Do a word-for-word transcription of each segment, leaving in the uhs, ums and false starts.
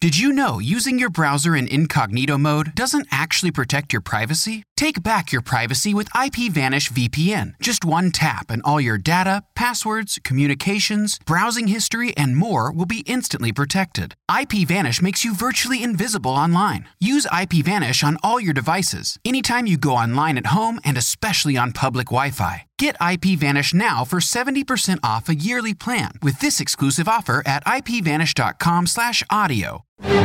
Did you know using your browser in incognito mode doesn't actually protect your privacy? Take back your privacy with IPVanish V P N. Just one tap and all your data, passwords, communications, browsing history, and more will be instantly protected. IPVanish makes you virtually invisible online. Use IPVanish on all your devices, anytime you go online at home and especially on public Wi-Fi. Get IPVanish now for seventy percent off a yearly plan with this exclusive offer at ipvanish.com slash audio.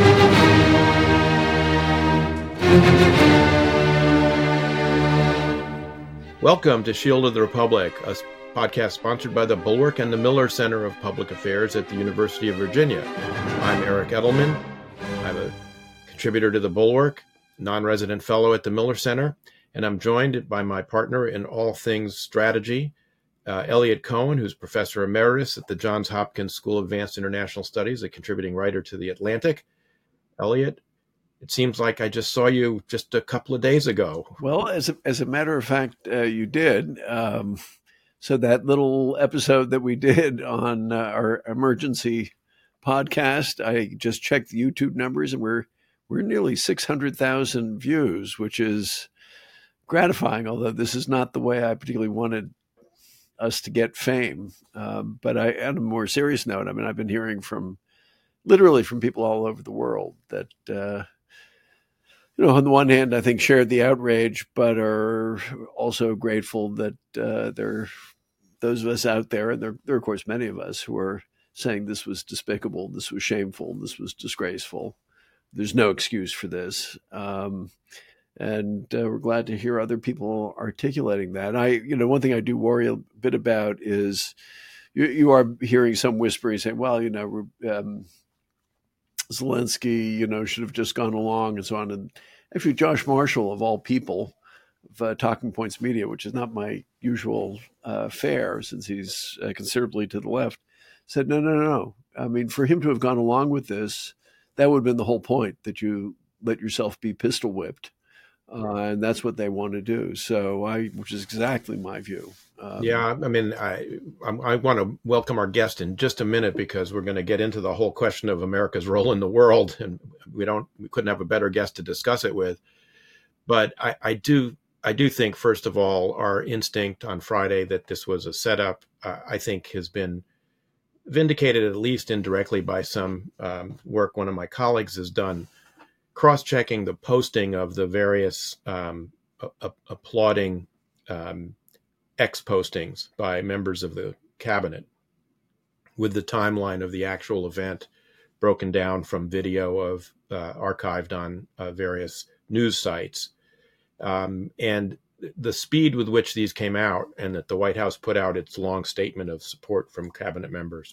Welcome to Shield of the Republic, a podcast sponsored by the Bulwark and the Miller Center of Public Affairs at the University of Virginia. I'm Eric Edelman. I'm a contributor to the Bulwark, non-resident fellow at the Miller Center, and I'm joined by my partner in all things strategy, uh, Eliot Cohen, who's professor emeritus at the Johns Hopkins School of Advanced International Studies, a contributing writer to The Atlantic. Eliot, it seems like I just saw you just a couple of days ago. Well, as a, as a matter of fact, uh, you did. Um, so that little episode that we did on uh, our emergency podcast, I just checked the YouTube numbers, and we're we're nearly six hundred thousand views, which is gratifying, although this is not the way I particularly wanted us to get fame. Um, but I, on a more serious note, I mean, I've been hearing from, literally from people all over the world that, uh, you know, on the one hand, I think shared the outrage, but are also grateful that uh, there are those of us out there, and there, there are, of course, many of us who are saying this was despicable, this was shameful, this was disgraceful. There's no excuse for this. Um, And uh, we're glad to hear other people articulating that. I, you know, one thing I do worry a bit about is you, you are hearing some whispering saying, well, you know, um, Zelensky, you know, should have just gone along and so on. And actually, Josh Marshall, of all people, of uh, Talking Points Media, which is not my usual uh, fare since he's uh, considerably to the left, said, no, no, no, no. I mean, for him to have gone along with this, that would have been the whole point, that you let yourself be pistol whipped. Uh, and that's what they want to do. So I, which is exactly my view. Um, yeah, I mean, I I want to welcome our guest in just a minute because we're going to get into the whole question of America's role in the world, and we don't we couldn't have a better guest to discuss it with. But I, I do I do think, first of all, our instinct on Friday that this was a setup, uh, I think, has been vindicated at least indirectly by some um, work one of my colleagues has done, cross-checking the posting of the various um, a- applauding um, ex-postings by members of the cabinet with the timeline of the actual event broken down from video of uh, archived on uh, various news sites. Um, and the speed with which these came out, and that the White House put out its long statement of support from cabinet members.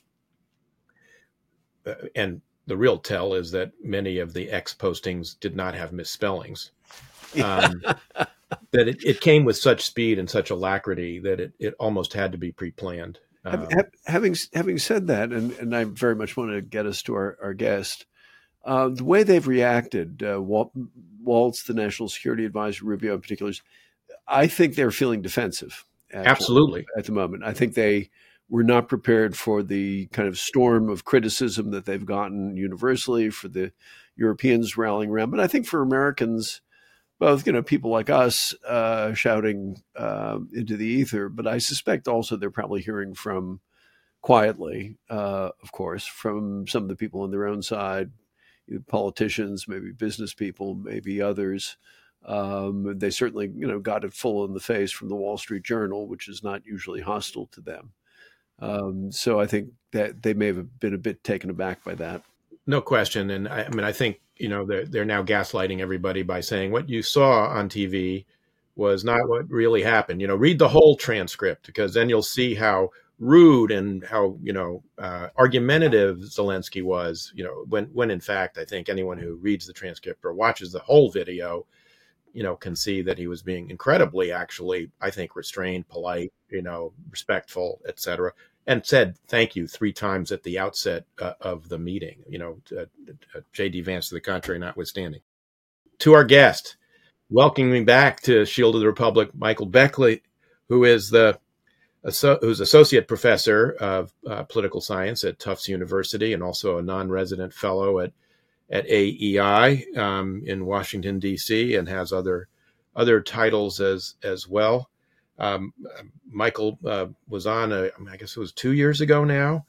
Uh, and the real tell is that many of the X postings did not have misspellings. Um, that it, it came with such speed and such alacrity that it, it almost had to be pre-planned. Um, having having said that, and, and I very much want to get us to our, our guest, uh, the way they've reacted, uh, Walt, Waltz, the National Security Advisor, Rubio in particular, I think they're feeling defensive. Actually, absolutely. At the moment. I think they were not prepared for the kind of storm of criticism that they've gotten universally, for the Europeans rallying around. But I think for Americans, both, you know, people like us uh, shouting uh, into the ether, but I suspect also they're probably hearing from quietly, uh, of course, from some of the people on their own side, politicians, maybe business people, maybe others. Um, they certainly, you know, got it full in the face from the Wall Street Journal, which is not usually hostile to them. Um, so I think that they may have been a bit taken aback by that. No question. And I, I mean, I think, you know, they're, they're now gaslighting everybody by saying what you saw on T V was not what really happened. You know, read the whole transcript, because then you'll see how rude and how, you know, uh, argumentative Zelensky was, you know, when, when in fact, I think anyone who reads the transcript or watches the whole video, you know, can see that he was being incredibly, actually, I think, restrained, polite, you know, respectful, et cetera, and said thank you three times at the outset uh, of the meeting, you know, uh, uh, J D Vance to the contrary notwithstanding. To our guest, welcoming back to Shield of the Republic, Michael Beckley, who is the who's associate professor of uh, political science at Tufts University and also a non-resident fellow at at A E I um, in Washington, D C, and has other other titles as as well. Um, Michael uh, was on, a, I guess it was two years ago now,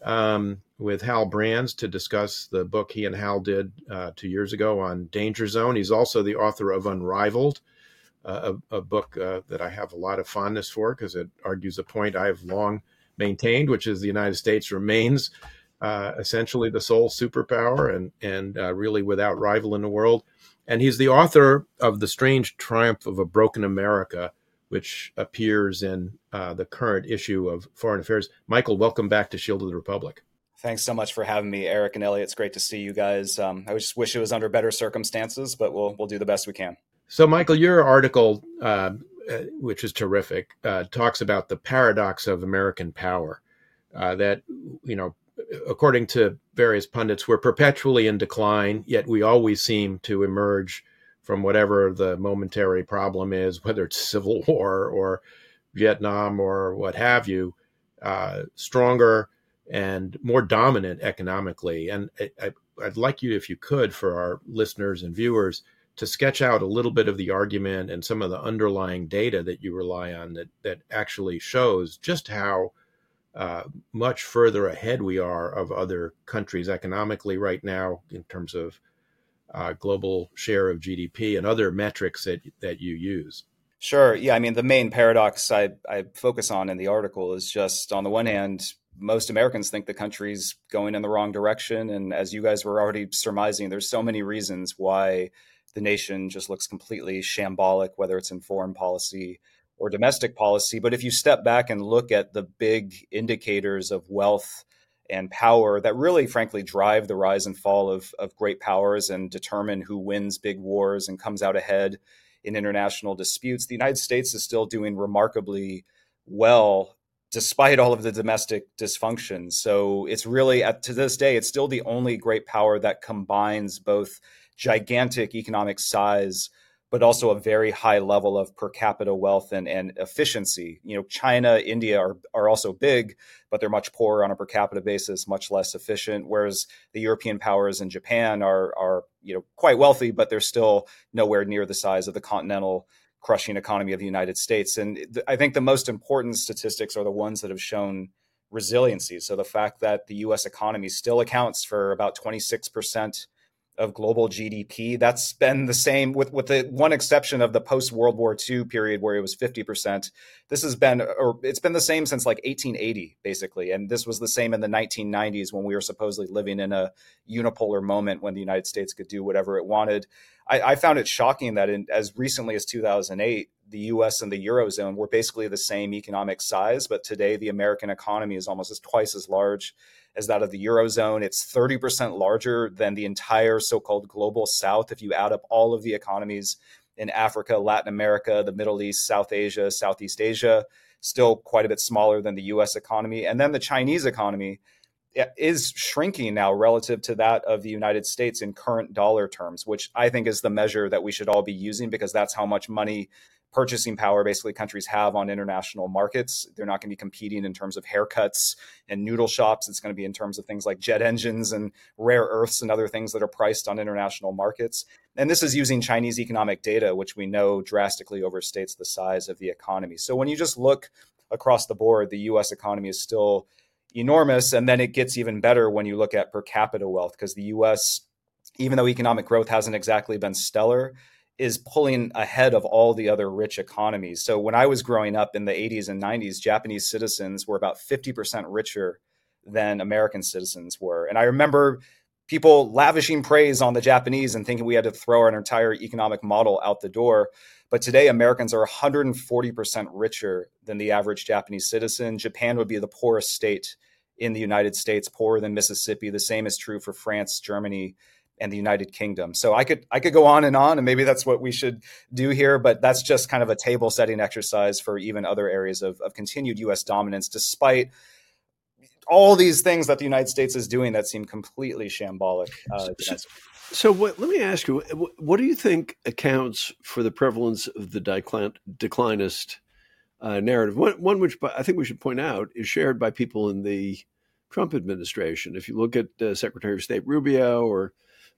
um, with Hal Brands to discuss the book he and Hal did uh, two years ago on Danger Zone. He's also the author of Unrivaled, uh, a, a book uh, that I have a lot of fondness for because it argues a point I have long maintained, which is the United States remains uh, essentially the sole superpower and, and uh, really without rival in the world. And he's the author of The Strange Triumph of a Broken America, which appears in uh, the current issue of Foreign Affairs. Michael, welcome back to Shield of the Republic. Thanks so much for having me, Eric and Elliot. It's great to see you guys. Um, I just wish it was under better circumstances, but we'll we'll do the best we can. So, Michael, your article, uh, which is terrific, uh, talks about the paradox of American power. Uh, that, you know, according to various pundits, we're perpetually in decline, yet we always seem to emerge from whatever the momentary problem is, whether it's civil war or Vietnam or what have you, uh, stronger and more dominant economically. And I, I, I'd like you, if you could, for our listeners and viewers, to sketch out a little bit of the argument and some of the underlying data that you rely on that, that actually shows just how uh, much further ahead we are of other countries economically right now in terms of Uh, global share of G D P and other metrics that that you use. Sure. Yeah. I mean, the main paradox I, I focus on in the article is just, on the one hand, most Americans think the country's going in the wrong direction. And as you guys were already surmising, there's so many reasons why the nation just looks completely shambolic, whether it's in foreign policy or domestic policy. But if you step back and look at the big indicators of wealth and power that really, frankly, drive the rise and fall of, of great powers and determine who wins big wars and comes out ahead in international disputes, the United States is still doing remarkably well, despite all of the domestic dysfunction. So it's really, at, to this day, it's still the only great power that combines both gigantic economic size, but also a very high level of per capita wealth and, and efficiency. You know, China, India are, are also big, but they're much poorer on a per capita basis, much less efficient. Whereas the European powers and Japan are, are, you know, quite wealthy, but they're still nowhere near the size of the continental crushing economy of the United States. And th- I think the most important statistics are the ones that have shown resiliency. So the fact that the U S economy still accounts for about twenty-six percent of global G D P. That's been the same with, with the one exception of the post-World War Two period where it was fifty percent. This has been, or it's been the same since like eighteen eighty, basically. And this was the same in the nineteen nineties when we were supposedly living in a unipolar moment when the United States could do whatever it wanted. I, I found it shocking that in, as recently as two thousand eight, the U S and the Eurozone were basically the same economic size, but today the American economy is almost as twice as large as that of the Eurozone. It's thirty percent larger than the entire so-called global South. If you add up all of the economies in Africa, Latin America, the Middle East, South Asia, Southeast Asia, still quite a bit smaller than the U S economy. And then the Chinese economy is shrinking now relative to that of the United States in current dollar terms, which I think is the measure that we should all be using, because that's how much money, purchasing power, basically countries have on international markets. They're not going to be competing in terms of haircuts and noodle shops. It's going to be in terms of things like jet engines and rare earths and other things that are priced on international markets. And this is using Chinese economic data, which we know drastically overstates the size of the economy. So when you just look across the board, the U S economy is still enormous. And then it gets even better when you look at per capita wealth, because the U S, even though economic growth hasn't exactly been stellar, is pulling ahead of all the other rich economies. So when I was growing up in the eighties and nineties, Japanese citizens were about fifty percent richer than American citizens were. And I remember people lavishing praise on the Japanese and thinking we had to throw our entire economic model out the door. But today, Americans are one hundred forty percent richer than the average Japanese citizen. Japan would be the poorest state in the United States, poorer than Mississippi. The same is true for France, Germany, and the United Kingdom. So I could I could go on and on, and maybe that's what we should do here, but that's just kind of a table setting exercise for even other areas of, of continued U S dominance, despite all these things that the United States is doing that seem completely shambolic. Uh, so so what, let me ask you, what do you think accounts for the prevalence of the declin, declinist uh, narrative? One, one which I think we should point out is shared by people in the Trump administration. If you look at uh, Secretary of State Rubio or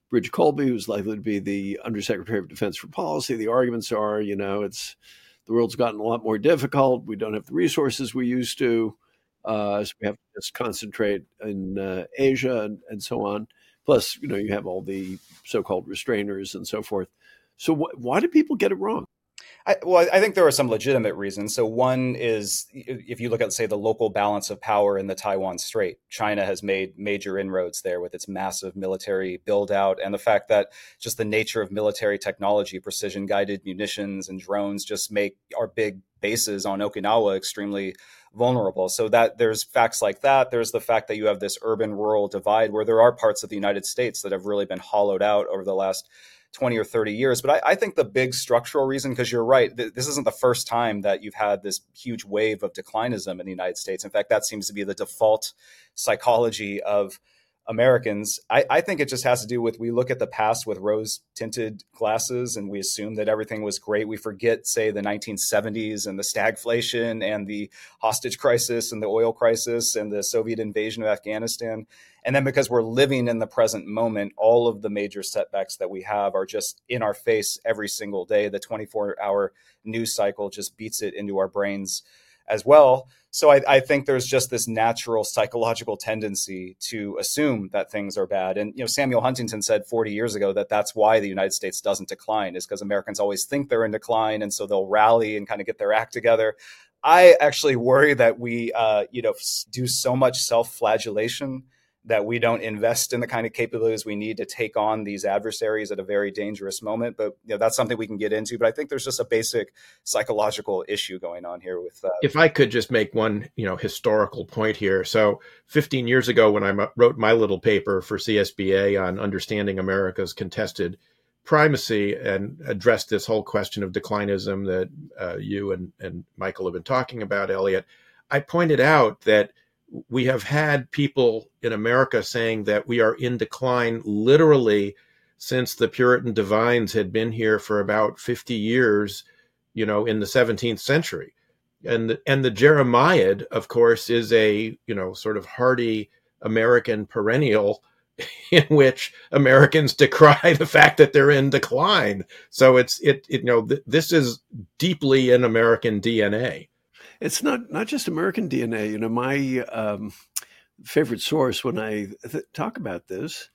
Bridge Colby, who's likely to be the Undersecretary of Defense for Policy. The arguments are, you know, it's the world's gotten a lot more difficult. We don't have the resources we used to. Uh, so we have to just concentrate in uh, Asia and, and so on. Plus, you know, you have all the so-called restrainers and so forth. So wh- why do people get it wrong? I, well, I think there are some legitimate reasons. So one is, if you look at, say, the local balance of power in the Taiwan Strait, China has made major inroads there with its massive military build out, and the fact that just the nature of military technology, precision guided munitions and drones just make our big bases on Okinawa extremely vulnerable. So that there's facts like that. There's the fact that you have this urban rural divide where there are parts of the United States that have really been hollowed out over the last twenty or thirty years. But I, I think the big structural reason, because you're right, th- this isn't the first time that you've had this huge wave of declinism in the United States. In fact, that seems to be the default psychology of Americans. I, I think it just has to do with, we look at the past with rose tinted glasses and we assume that everything was great. We forget, say, the nineteen seventies and the stagflation and the hostage crisis and the oil crisis and the Soviet invasion of Afghanistan. And then because we're living in the present moment, all of the major setbacks that we have are just in our face every single day. The twenty-four hour news cycle just beats it into our brains as well. So I, I think there's just this natural psychological tendency to assume that things are bad. And, you know, Samuel Huntington said forty years ago that that's why the United States doesn't decline, is because Americans always think they're in decline. And so they'll rally and kind of get their act together. I actually worry that we, uh, you know, do so much self-flagellation that we don't invest in the kind of capabilities we need to take on these adversaries at a very dangerous moment. But you know, that's something we can get into. But I think there's just a basic psychological issue going on here with that. If I could just make one, you know, historical point here. So fifteen years ago, when I wrote my little paper for C S B A on understanding America's contested primacy and addressed this whole question of declinism that uh, you and, and Michael have been talking about, Elliot, I pointed out that we have had people in America saying that we are in decline literally since the Puritan divines had been here for about fifty years, you know, in the seventeenth century. And the, and the Jeremiad, of course, is a, you know, sort of hardy American perennial in which Americans decry the fact that they're in decline. So it's, it, it you know, th- this is deeply in American D N A. It's not not just American D N A. You know, my um, favorite source when I th- talk about this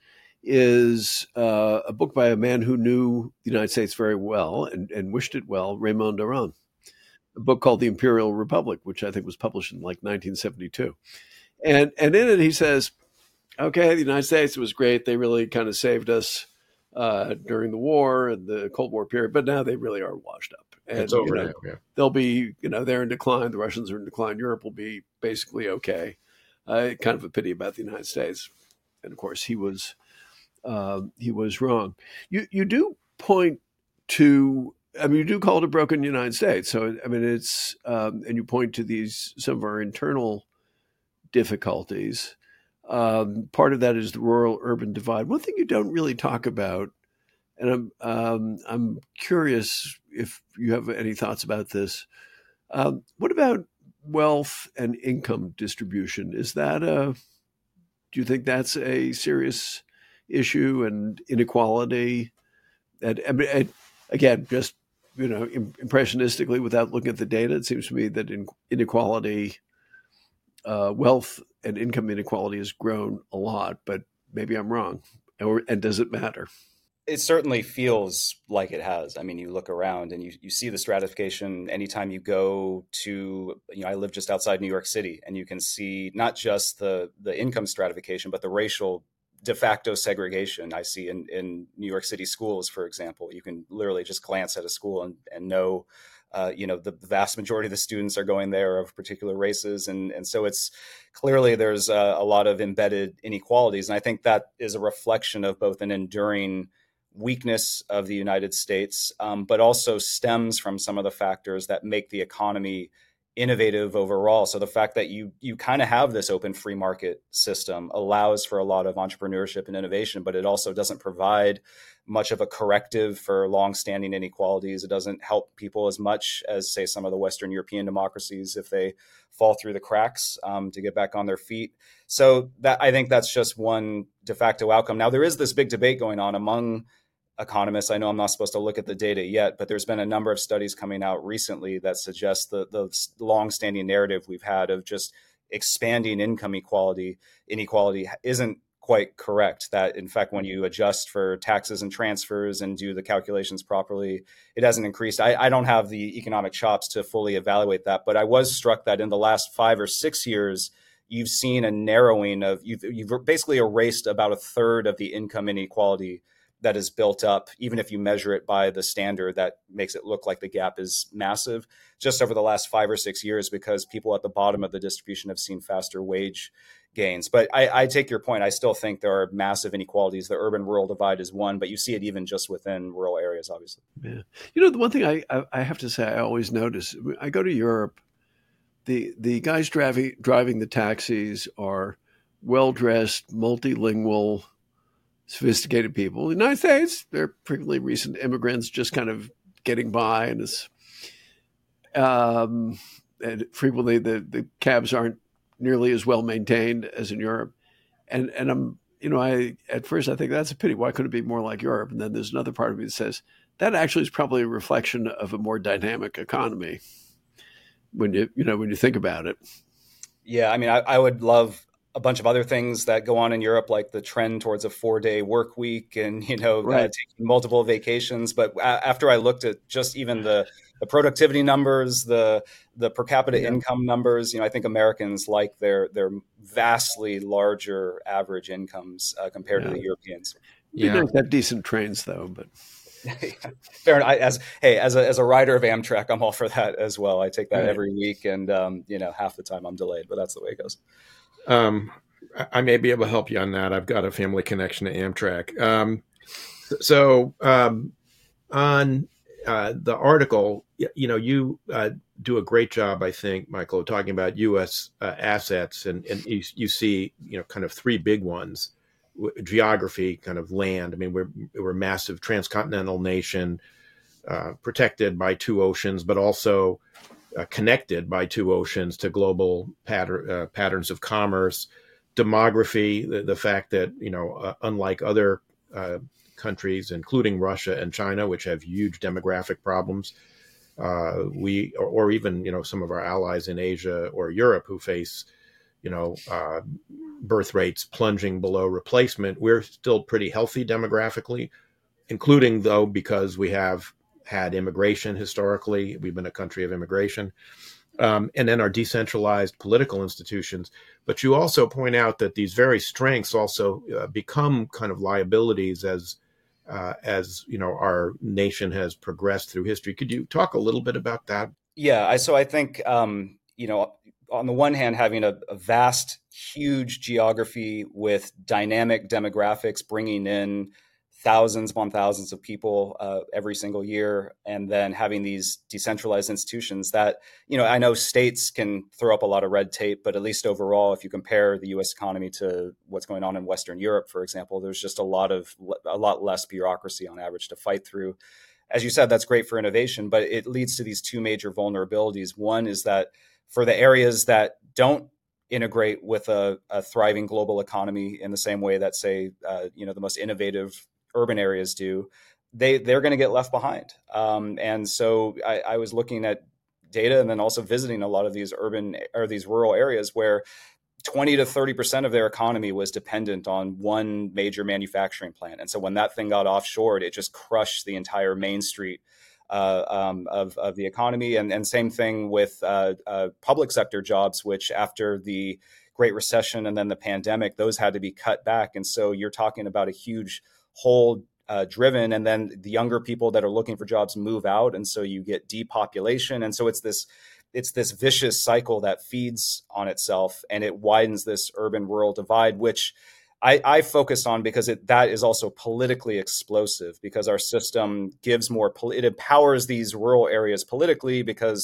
is uh, a book by a man who knew the United States very well and, and wished it well, Raymond Aron, a book called The Imperial Republic, which I think was published in like nineteen seventy-two. And, and in it, he says, okay, the United States was great. They really kind of saved us uh, during the war and the Cold War period, but now they really are washed up. And, it's over you know, now, yeah. They'll be, you know, they're in decline. The Russians are in decline. Europe will be basically okay. Uh, kind of a pity about the United States. And of course, he was uh, he was wrong. You you do point to, I mean, you do call it a broken United States. So I mean, it's um, and you point to these some of our internal difficulties. Um, part of that is the rural-urban divide. One thing you don't really talk about, and I'm um, I'm curious if you have any thoughts about this. Um, what about wealth and income distribution? Is that a do you think that's a serious issue, and inequality? And, and again, just you know, impressionistically, without looking at the data, it seems to me that in, inequality, uh, wealth and income inequality has grown a lot. But maybe I'm wrong. Or and does it matter? It certainly feels like it has. I mean, you look around and you, you see the stratification anytime you go to, you know, I live just outside New York City, and you can see not just the, the income stratification, but the racial de facto segregation I see in, in New York City schools, for example. You can literally just glance at a school and, and know, uh, you know, the vast majority of the students are going there of particular races. And, and so it's clearly there's a, a lot of embedded inequalities. And I think that is a reflection of both an enduring weakness of the United States, um, but also stems from some of the factors that make the economy innovative overall. So the fact that you you kind of have this open free market system allows for a lot of entrepreneurship and innovation, but it also doesn't provide much of a corrective for longstanding inequalities. It doesn't help people as much as, say, some of the Western European democracies if they fall through the cracks um, to get back on their feet. So that I think that's just one de facto outcome. Now, there is this big debate going on among economists. I know I'm not supposed to look at the data yet, but there's been a number of studies coming out recently that suggest the, the longstanding narrative we've had of just expanding income equality, inequality isn't quite correct. That in fact, when you adjust for taxes and transfers and do the calculations properly, it hasn't increased. I, I don't have the economic chops to fully evaluate that, but I was struck that in the last five or six years, you've seen a narrowing of, you've, you've basically erased about a third of the income inequality that is built up, even if you measure it by the standard that makes it look like the gap is massive, just over the last five or six years, because people at the bottom of the distribution have seen faster wage gains. But I, I take your point. I still think there are massive inequalities. The urban-rural divide is one, but you see it even just within rural areas, obviously. Yeah. You know, the one thing I, I, I have to say I always notice, I go to Europe, the, the guys driving, driving the taxis are well-dressed, multilingual, sophisticated people. In the United States, they're frequently recent immigrants just kind of getting by, and it's um, and frequently the, the cabs aren't nearly as well maintained as in Europe. And and I'm you know I at first I think that's a pity. Why couldn't it be more like Europe? And then there's another part of me that says that actually is probably a reflection of a more dynamic economy when you you know when you think about it. Yeah, I mean, I, I would love a bunch of other things that go on in Europe, like the trend towards a four-day work week and, you know, right. uh, taking multiple vacations. But a- after I looked at just even the, the productivity numbers, the the per capita yeah. income numbers, you know, I think Americans like their their vastly larger average incomes uh, compared yeah. to the Europeans. Yeah, they have decent trains though, but. Fair enough. I, as hey, as a as a rider of Amtrak, I'm all for that as well. I take that right. every week, and um, you know, half the time I'm delayed, but that's the way it goes. Um, I may be able to help you on that. I've got a family connection to Amtrak. Um, so um, on uh, the article, you know, you uh, do a great job, I think, Michael, talking about U S uh, assets, and, and you, you see, you know, kind of three big ones: geography, kind of land. I mean, we're we're a massive transcontinental nation, uh, protected by two oceans, but also Uh, connected by two oceans to global pattern, uh, patterns of commerce. Demography, the, the fact that, you know, uh, unlike other uh, countries, including Russia and China, which have huge demographic problems, uh, we, or, or even, you know, some of our allies in Asia or Europe who face, you know, uh, birth rates plunging below replacement, we're still pretty healthy demographically, including, though, because we have had immigration historically. We've been a country of immigration. Um, and then our decentralized political institutions. But you also point out that these very strengths also uh, become kind of liabilities as, uh, as you know, our nation has progressed through history. Could you talk a little bit about that? Yeah, I, so I think, um, you know, on the one hand, having a, a vast, huge geography with dynamic demographics, bringing in thousands upon thousands of people uh, every single year, and then having these decentralized institutions that, you know, I know states can throw up a lot of red tape, but at least overall, if you compare the U S economy to what's going on in Western Europe, for example, there's just a lot of a lot less bureaucracy on average to fight through. As you said, that's great for innovation, but it leads to these two major vulnerabilities. One is that for the areas that don't integrate with a, a thriving global economy in the same way that, say, uh, you know, the most innovative urban areas do, they, they're going to get left behind. Um, and so I, I was looking at data and then also visiting a lot of these urban or these rural areas where twenty to thirty percent of their economy was dependent on one major manufacturing plant. And so when that thing got offshored, it just crushed the entire Main Street uh, um, of, of the economy. And, and same thing with uh, uh, public sector jobs, which after the Great Recession and then the pandemic, those had to be cut back. And so you're talking about a huge hole uh, driven, and then the younger people that are looking for jobs move out, and so you get depopulation, and so it's this it's this vicious cycle that feeds on itself, and it widens this urban-rural divide, which I, I focus on because it, that is also politically explosive, because our system gives more, it empowers these rural areas politically because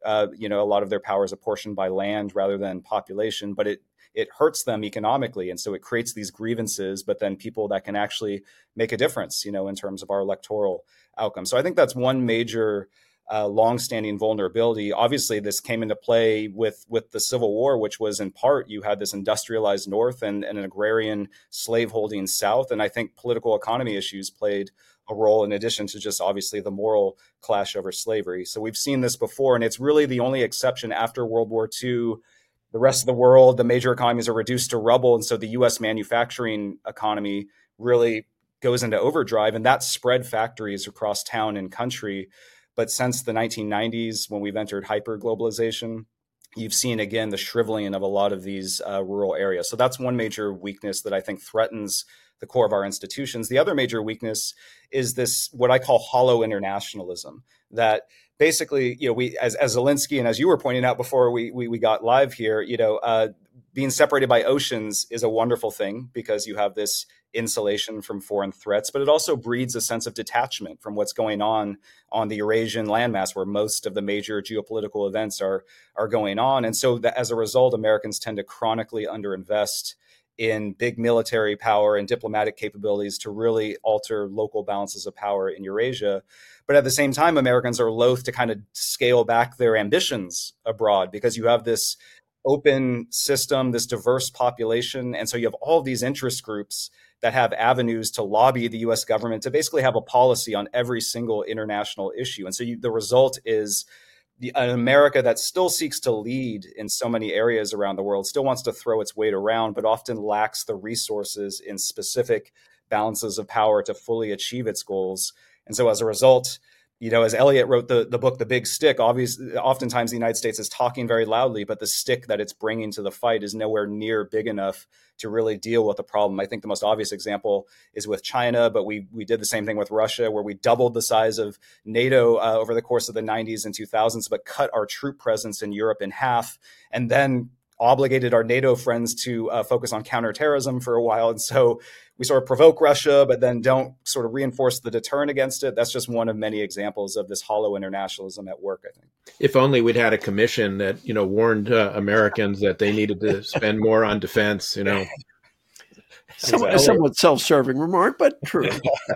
Uh, you know, a lot of their power is apportioned by land rather than population, but it it hurts them economically. And so it creates these grievances, but then people that can actually make a difference, you know, in terms of our electoral outcome. So I think that's one major uh, longstanding vulnerability. Obviously, this came into play with, with the Civil War, which was in part, you had this industrialized North and, and an agrarian slaveholding South. And I think political economy issues played a role in addition to just obviously the moral clash over slavery. So we've seen this before, and it's really the only exception after World War Two. The rest of the world, the major economies are reduced to rubble. And so the U S manufacturing economy really goes into overdrive, and that spread factories across town and country. But since the nineteen nineties, when we've entered hyper-globalization, you've seen, again, the shriveling of a lot of these uh, rural areas. So that's one major weakness that I think threatens the core of our institutions. The other major weakness is this, what I call hollow internationalism, that basically, you know, we, as, as Zelensky and as you were pointing out before we we, we got live here, you know, uh, being separated by oceans is a wonderful thing because you have this insulation from foreign threats, but it also breeds a sense of detachment from what's going on on the Eurasian landmass, where most of the major geopolitical events are are going on. And so that, as a result, Americans tend to chronically underinvest in big military power and diplomatic capabilities to really alter local balances of power in Eurasia. But at the same time, Americans are loath to kind of scale back their ambitions abroad because you have this open system, this diverse population. And so you have all these interest groups that have avenues to lobby the U S government to basically have a policy on every single international issue. And so you, the result is the, an America that still seeks to lead in so many areas around the world, still wants to throw its weight around, but often lacks the resources in specific balances of power to fully achieve its goals. And so as a result, you know, as Eliot wrote the, the book, The Big Stick, obviously, oftentimes the United States is talking very loudly, but the stick that it's bringing to the fight is nowhere near big enough to really deal with the problem. I think the most obvious example is with China, but we we did the same thing with Russia, where we doubled the size of NATO uh, over the course of the nineties and two thousands, but cut our troop presence in Europe in half, and then obligated our NATO friends to uh, focus on counterterrorism for a while. And so we sort of provoke Russia, but then don't sort of reinforce the deterrent against it. That's just one of many examples of this hollow internationalism at work, I think. If only we'd had a commission that, you know, warned uh, Americans that they needed to spend more on defense, you know. Somewhat, a somewhat self-serving remark, but true.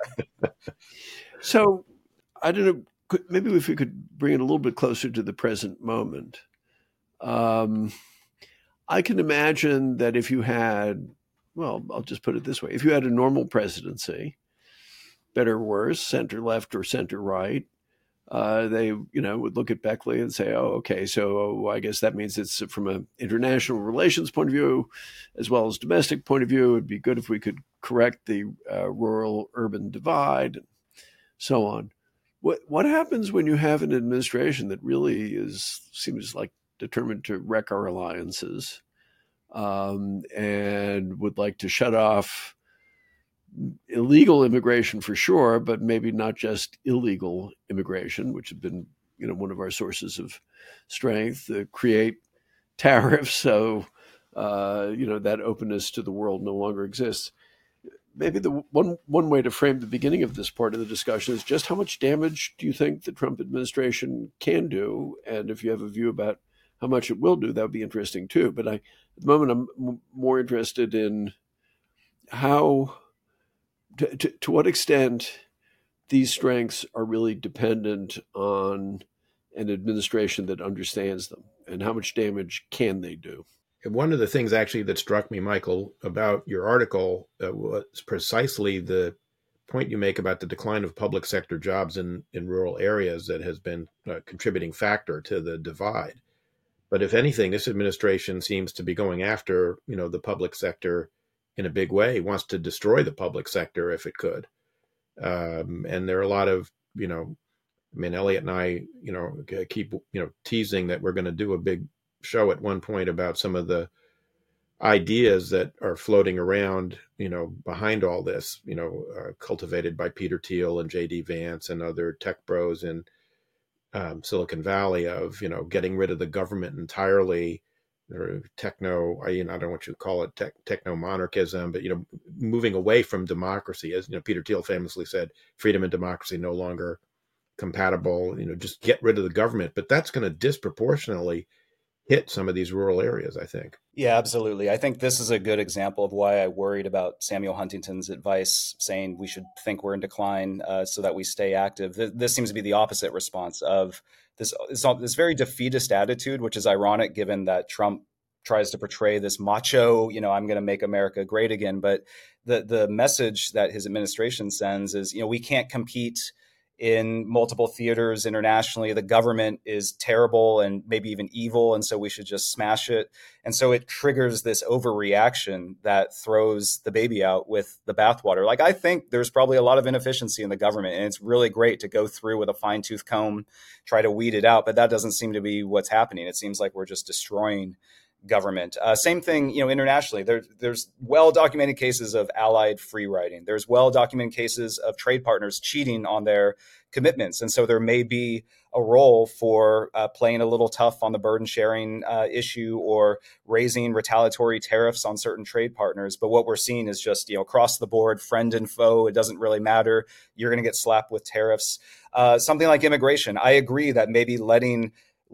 So I don't know, could, maybe if we could bring it a little bit closer to the present moment. Um, I can imagine that if you had, well, I'll just put it this way. If you had a normal presidency, better or worse, center left or center right, uh, they, you know, would look at Beckley and say, oh, okay, so I guess that means it's from an international relations point of view, as well as domestic point of view. It'd be good if we could correct the uh, rural-urban divide, and so on. What what happens when you have an administration that really is seems like determined to wreck our alliances, um, and would like to shut off illegal immigration for sure, but maybe not just illegal immigration, which have been, you know, one of our sources of strength, uh, create tariffs so, uh, you know, that openness to the world no longer exists. Maybe the one one way to frame the beginning of this part of the discussion is just how much damage do you think the Trump administration can do? And if you have a view about how much it will do, that would be interesting too. But I, at the moment, I'm m- more interested in how, to, to, to what extent these strengths are really dependent on an administration that understands them, and how much damage can they do. One of the things actually that struck me, Michael, about your article uh, was precisely the point you make about the decline of public sector jobs in, in rural areas that has been a contributing factor to the divide. But if anything, this administration seems to be going after, you know, the public sector in a big way. It wants to destroy the public sector if it could. Um, and there are a lot of, you know, I mean, Eliot and I, you know, keep, you know, teasing that we're going to do a big show at one point about some of the ideas that are floating around, you know, behind all this, you know, uh, cultivated by Peter Thiel and J D Vance and other tech bros in um, Silicon Valley of, you know, getting rid of the government entirely, or techno, I, you know, I don't know what you call it, tech, techno-monarchism, but, you know, moving away from democracy. As, you know, Peter Thiel famously said, freedom and democracy no longer compatible, you know, just get rid of the government. But that's going to disproportionately hit some of these rural areas, I think. Yeah, absolutely. I think this is a good example of why I worried about Samuel Huntington's advice saying we should think we're in decline uh, so that we stay active. Th- this seems to be the opposite response of this, this, this very defeatist attitude, which is ironic given that Trump tries to portray this macho, you know, I'm going to make America great again. But the the message that his administration sends is, you know, we can't compete in multiple theaters internationally. The government is terrible and maybe even evil, and so we should just smash it. And so it triggers this overreaction that throws the baby out with the bathwater. Like, I think there's probably a lot of inefficiency in the government, and it's really great to go through with a fine-tooth comb, try to weed it out, but that doesn't seem to be what's happening. It seems like we're just destroying government. Uh, same thing, you know, internationally. There, there's well-documented cases of allied free riding. There's well-documented cases of trade partners cheating on their commitments. And so there may be a role for uh, playing a little tough on the burden sharing uh, issue or raising retaliatory tariffs on certain trade partners. But what we're seeing is just, you know, across the board, friend and foe, it doesn't really matter. You're going to get slapped with tariffs. Uh, something like immigration. I agree that maybe letting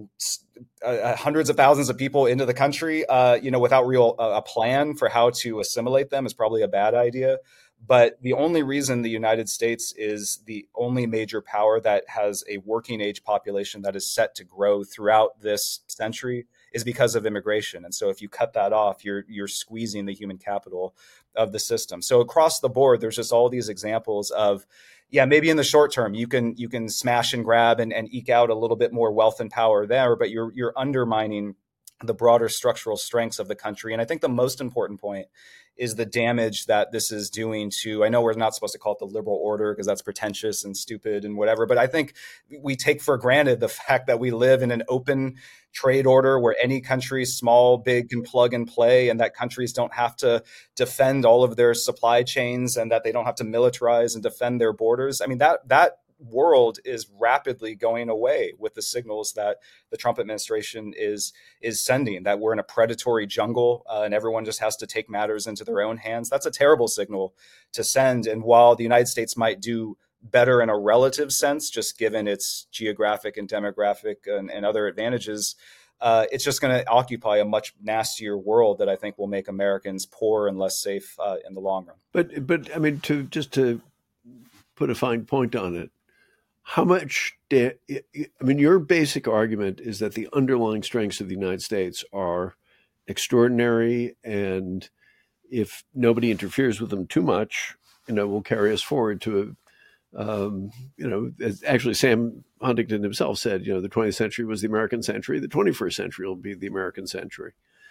Uh, hundreds of thousands of people into the country, uh, you know, without real uh, a plan for how to assimilate them is probably a bad idea. But the only reason the United States is the only major power that has a working age population that is set to grow throughout this century is because of immigration. And so if you cut that off, you're you're squeezing the human capital of the system. So across the board, there's just all these examples of, yeah, maybe in the short term, you can you can smash and grab and, and eke out a little bit more wealth and power there, but you're you're undermining the broader structural strengths of the country. And I think the most important point is the damage that this is doing to, I know we're not supposed to call it the liberal order because that's pretentious and stupid and whatever, but I think we take for granted the fact that we live in an open trade order where any country, small, big, can plug and play, and that countries don't have to defend all of their supply chains and that they don't have to militarize and defend their borders. I mean, that that world is rapidly going away with the signals that the Trump administration is is sending, that we're in a predatory jungle uh, and everyone just has to take matters into their own hands. That's a terrible signal to send. And while the United States might do better in a relative sense, just given its geographic and demographic and, and other advantages, uh, it's just going to occupy a much nastier world that I think will make Americans poorer and less safe uh, in the long run. But, but I mean, to just to put a fine point on it, how much, da- I mean, your basic argument is that the underlying strengths of the United States are extraordinary, and if nobody interferes with them too much, you know, will carry us forward to a, um, you know, as actually Sam Huntington himself said, you know, the twentieth century was the American century, the twenty-first century will be the American century.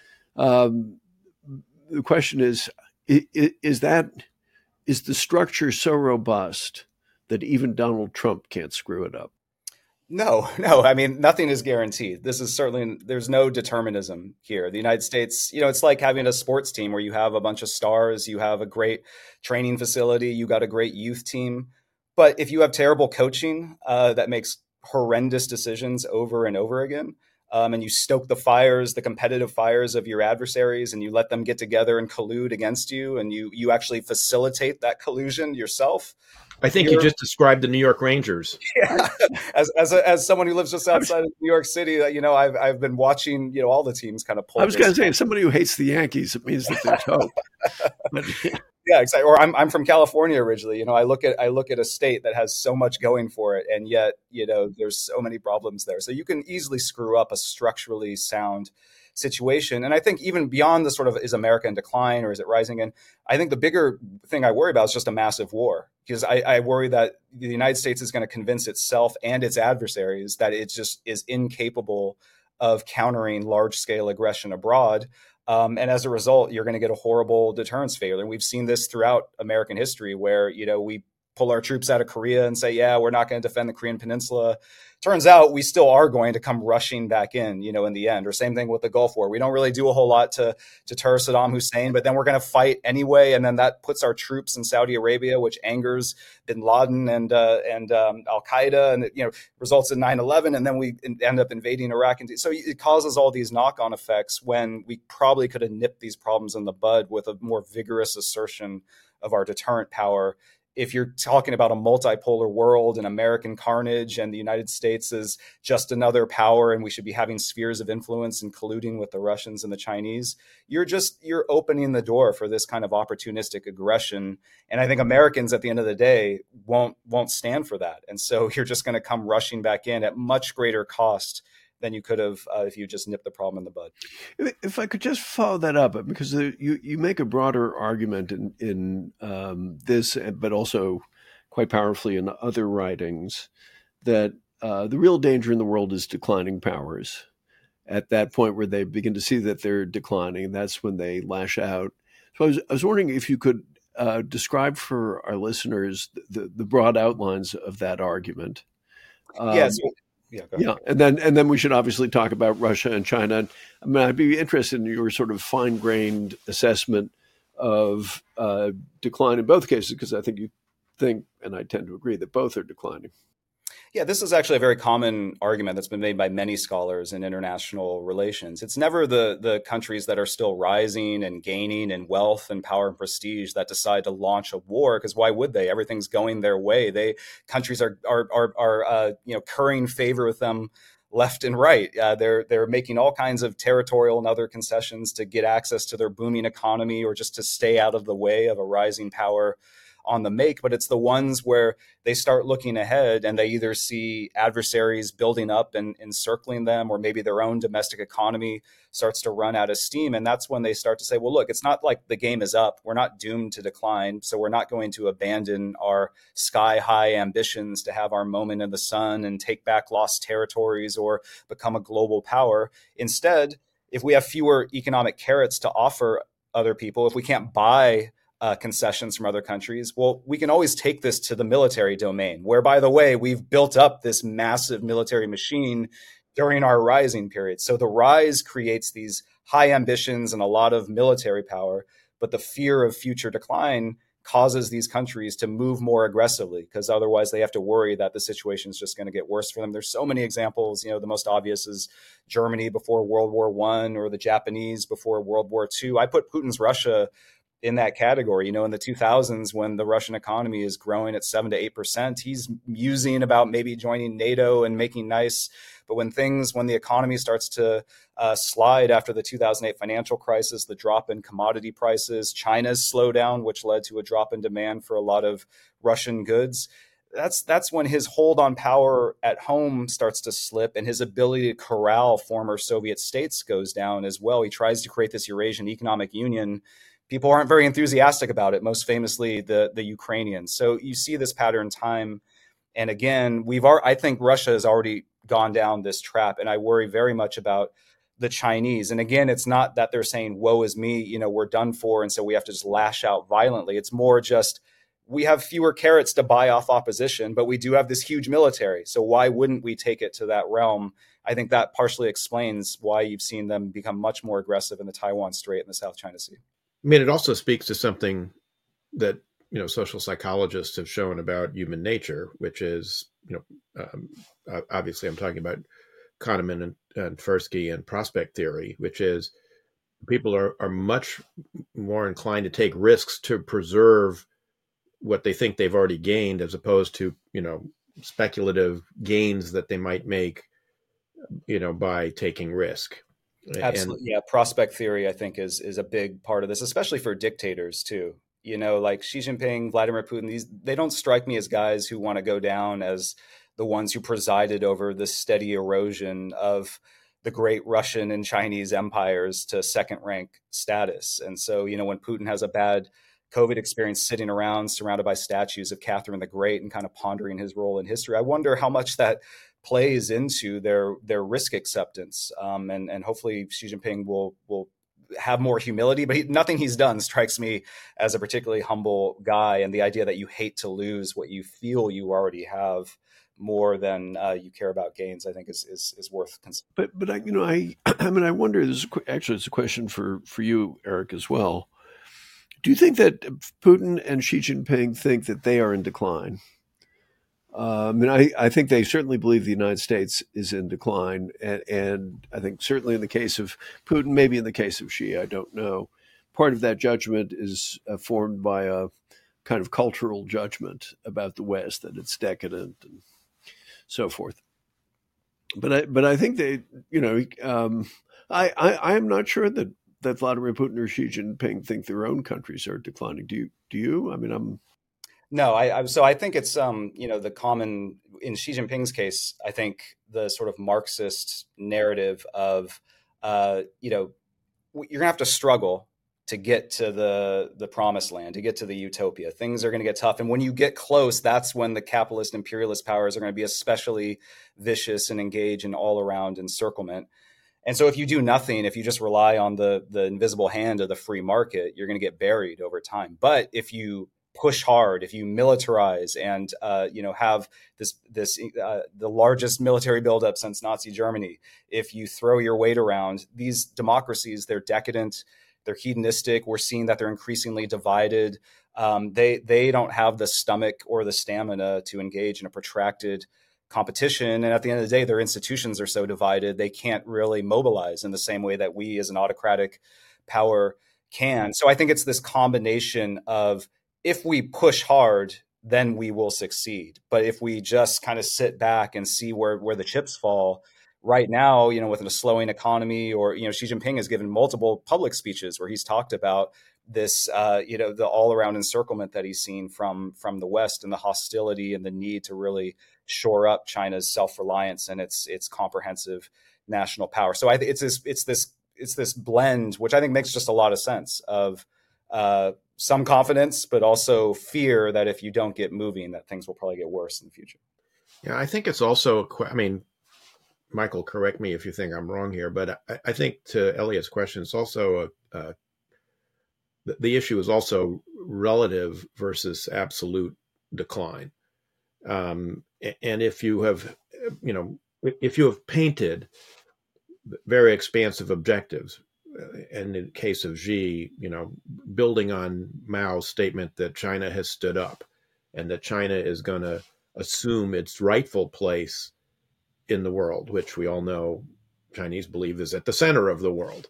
Um, the question is, is that, is the structure so robust that even Donald Trump can't screw it up? No, no. I mean, nothing is guaranteed. This is certainly, there's no determinism here. The United States, you know, it's like having a sports team where you have a bunch of stars, you have a great training facility, you got a great youth team. But if you have terrible coaching uh, that makes horrendous decisions over and over again, um, and you stoke the fires, the competitive fires of your adversaries, and you let them get together and collude against you, and you you actually facilitate that collusion yourself. I think You're, you just described the New York Rangers. Yeah. As as a, as someone who lives just outside of New York City, you know, I've I've been watching, you know, all the teams kind of pull. I was going to say, as somebody who hates the Yankees, it means that there's hope. But, yeah. Yeah, exactly. Or I'm I'm from California originally. You know, I look at I look at a state that has so much going for it, and yet, you know, there's so many problems there. So you can easily screw up a structurally sound situation. And I think even beyond the sort of, is America in decline or is it rising? And I think the bigger thing I worry about is just a massive war, because I, I worry that the United States is going to convince itself and its adversaries that it just is incapable of countering large scale aggression abroad. Um, and as a result, you're going to get a horrible deterrence failure. And we've seen this throughout American history where, you know, we pull our troops out of Korea and say, yeah, we're not going to defend the Korean Peninsula. Turns out we still are going to come rushing back in, you know, in the end. Or same thing with the Gulf War. We don't really do a whole lot to to deter Saddam Hussein, but then we're going to fight anyway. And then that puts our troops in Saudi Arabia, which angers bin Laden and uh, and um, Al-Qaeda, and, you know, results in nine eleven. And then we end up invading Iraq. And so it causes all these knock-on effects when we probably could have nipped these problems in the bud with a more vigorous assertion of our deterrent power if you're talking about a multipolar world and American carnage and the United States is just another power and we should be having spheres of influence and colluding with the Russians and the Chinese, you're just, you're opening the door for this kind of opportunistic aggression. And I think Americans at the end of the day won't, won't stand for that. And so you're just going to come rushing back in at much greater cost than you could have uh, if you just nipped the problem in the bud. If I could just follow that up, because you, you make a broader argument in, in um, this, but also quite powerfully in other writings, that uh, the real danger in the world is declining powers. At that point where they begin to see that they're declining, that's when they lash out. So I was, I was wondering if you could uh, describe for our listeners the, the broad outlines of that argument. Um, yes. Yeah, yeah, and then and then we should obviously talk about Russia and China. I mean, I'd be interested in your sort of fine-grained assessment of uh, decline in both cases, because I think you think, and I tend to agree, that both are declining. Yeah, this is actually a very common argument that's been made by many scholars in international relations. It's never the the countries that are still rising and gaining in wealth and power and prestige that decide to launch a war, because why would they? Everything's going their way. They countries are are are, are uh, you know currying favor with them left and right. Uh, they're they're making all kinds of territorial and other concessions to get access to their booming economy or just to stay out of the way of a rising power on the make. But it's the ones where they start looking ahead and they either see adversaries building up and encircling them, or maybe their own domestic economy starts to run out of steam. And that's when they start to say, well, look, it's not like the game is up. We're not doomed to decline. So we're not going to abandon our sky high ambitions to have our moment in the sun and take back lost territories or become a global power. Instead, if we have fewer economic carrots to offer other people, if we can't buy Uh, concessions from other countries, well, we can always take this to the military domain, where, by the way, we've built up this massive military machine during our rising period. So the rise creates these high ambitions and a lot of military power, but the fear of future decline causes these countries to move more aggressively, because otherwise they have to worry that the situation is just going to get worse for them. There's so many examples. You know, the most obvious is Germany before World War One or the Japanese before World War Two. I put Putin's Russia in that category. You know, in the two thousands, when the Russian economy is growing at seven to eight percent, he's musing about maybe joining NATO and making nice. But when things, when the economy starts to uh, slide after the two thousand eight financial crisis, the drop in commodity prices, China's slowdown, which led to a drop in demand for a lot of Russian goods, that's that's when his hold on power at home starts to slip, and his ability to corral former Soviet states goes down as well. He tries to create this Eurasian Economic Union. People aren't very enthusiastic about it, most famously the, the Ukrainians. So you see this pattern time and again. We've are, I think Russia has already gone down this trap, and I worry very much about the Chinese. And again, it's not that they're saying, woe is me, you know, we're done for, and so we have to just lash out violently. It's more just, we have fewer carrots to buy off opposition, but we do have this huge military. So why wouldn't we take it to that realm? I think that partially explains why you've seen them become much more aggressive in the Taiwan Strait and the South China Sea. I mean, it also speaks to something that, you know, social psychologists have shown about human nature, which is, you know, um, obviously I'm talking about Kahneman and, and Tversky and prospect theory, which is people are, are much more inclined to take risks to preserve what they think they've already gained, as opposed to, you know, speculative gains that they might make, you know, by taking risk. Absolutely. And, yeah. Prospect theory, I think, is is a big part of this, especially for dictators, too. You know, like Xi Jinping, Vladimir Putin, these, they don't strike me as guys who want to go down as the ones who presided over the steady erosion of the great Russian and Chinese empires to second rank status. And so, you know, when Putin has a bad COVID experience sitting around surrounded by statues of Catherine the Great and kind of pondering his role in history, I wonder how much that plays into their their risk acceptance, um, and and hopefully Xi Jinping will will have more humility. But he, nothing he's done strikes me as a particularly humble guy. And the idea that you hate to lose what you feel you already have more than uh, you care about gains, I think is is, is worth considering. But but I, you know I I mean I wonder. This is actually it's a question for for you, Eric, as well. Do you think that Putin and Xi Jinping think that they are in decline? Uh, I mean, I, I think they certainly believe the United States is in decline. And, and I think certainly in the case of Putin, maybe in the case of Xi, I don't know. Part of that judgment is uh, formed by a, kind of cultural judgment about the West, that it's decadent and so forth. But I, but I think they, you know, um, I, I, I am not sure that, that Vladimir Putin or Xi Jinping think their own countries are declining. Do you? Do you? I mean, I'm. No, I, I so I think it's um you know the common in Xi Jinping's case. I think the sort of Marxist narrative of uh you know you're gonna have to struggle to get to the the promised land, to get to the utopia. Things are going to get tough, and when you get close, that's when the capitalist imperialist powers are going to be especially vicious and engage in all around encirclement. And so if you do nothing, if you just rely on the the invisible hand of the free market, you're going to get buried over time. But if you push hard, if you militarize and uh, you know have this this uh, the largest military buildup since Nazi Germany, if you throw your weight around, these democracies, they're decadent, they're hedonistic. We're seeing that they're increasingly divided. Um, they they don't have the stomach or the stamina to engage in a protracted competition. And at the end of the day, their institutions are so divided, they can't really mobilize in the same way that we as an autocratic power can. So I think it's this combination of, if we push hard, then we will succeed. But if we just kind of sit back and see where, where the chips fall, right now, you know, with a slowing economy, or, you know, Xi Jinping has given multiple public speeches where he's talked about this, uh, you know, the all around encirclement that he's seen from, from the West, and the hostility and the need to really shore up China's self-reliance and its, its comprehensive national power. So I think it's this, it's this, it's this blend, which I think makes just a lot of sense, of, uh, some confidence, but also fear that if you don't get moving, that things will probably get worse in the future. Yeah, I think it's also, I mean, Michael, correct me if you think I'm wrong here, but I, I think to Elliot's question, it's also a, a the, the issue is also relative versus absolute decline. Um, and if you have, you know, if you have painted very expansive objectives, and in the case of Xi, you know, building on Mao's statement that China has stood up and that China is going to assume its rightful place in the world, which we all know Chinese believe is at the center of the world.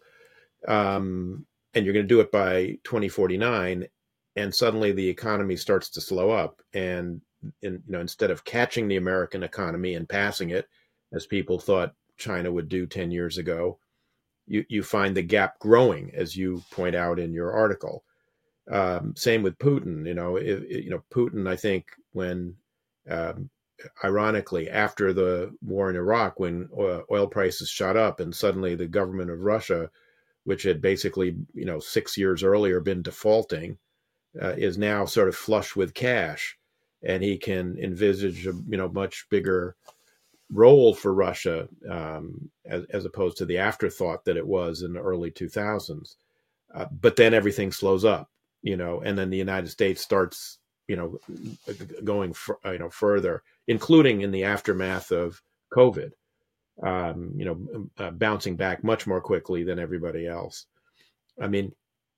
Um, and you're going to do it by twenty forty-nine, and suddenly the economy starts to slow up. And, in, you know, instead of catching the American economy and passing it, as people thought China would do ten years ago, You, you find the gap growing, as you point out in your article. Um, same with Putin. You know, if, you know, Putin, I think, when, um, ironically, after the war in Iraq, when oil, oil prices shot up and suddenly the government of Russia, which had basically, you know, six years earlier been defaulting, uh, is now sort of flush with cash, and he can envisage a, you know, much bigger role for Russia, um, as, as opposed to the afterthought that it was in the early two thousands. Uh, but then everything slows up, you know, and then the United States starts, you know, going, for, you know, further, including in the aftermath of COVID, um, you know, uh, bouncing back much more quickly than everybody else. I mean,